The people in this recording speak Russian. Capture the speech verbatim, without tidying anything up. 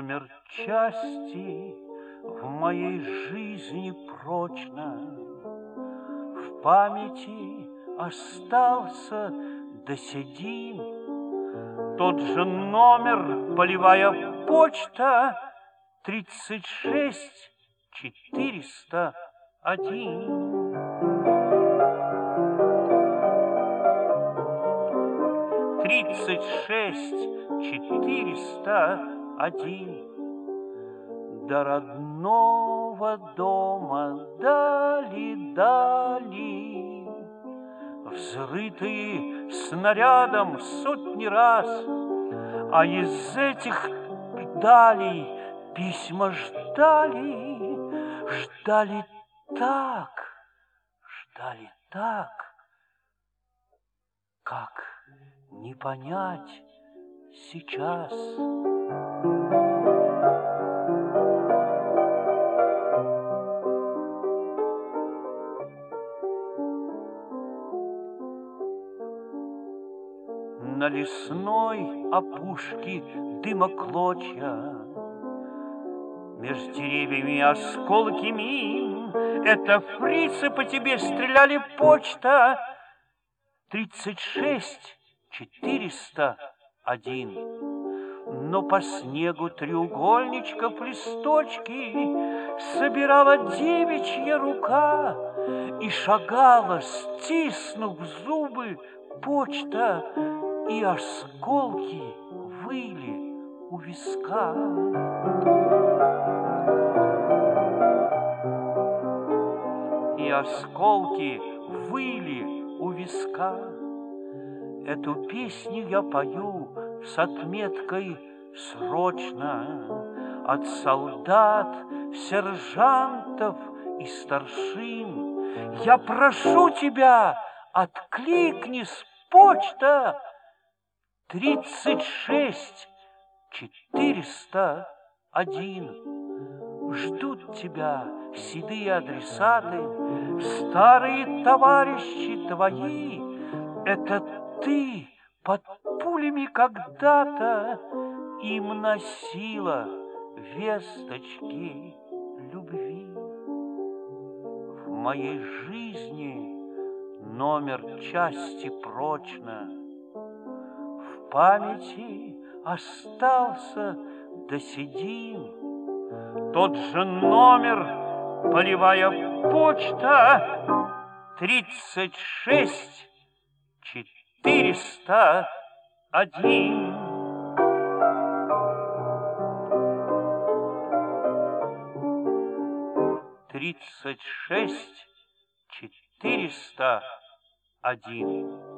Номер части в моей жизни прочно в памяти остался до седин. Тот же номер, полевая почта, тридцать шесть четыреста один. Тридцать шесть четыреста один. До родного дома дали-дали, взрытые снарядом сотни раз, а из этих далей письма ждали, ждали так, ждали так, как не понять сейчас. На лесной опушке дыма клочья, меж деревьями осколки мин. Это фрицы по тебе стреляли, почта тридцать шесть четыреста один. Но по снегу треугольничков листочки собирала девичья рука и шагала, стиснув зубы, почта, и осколки выли у виска. И осколки выли у виска. Эту песню я пою с отметкой «Срочно» от солдат, сержантов и старшин. Я прошу тебя, откликнись, почта тридцать шесть четыреста один. Ждут тебя седые адресаты, старые товарищи твои. Это ты под пулями когда-то им носила весточки любви. В моей жизни номер части прочно в памяти остался до седин. Тот же номер, полевая почта, тридцать шесть четыреста один. Тридцать шесть четыреста один.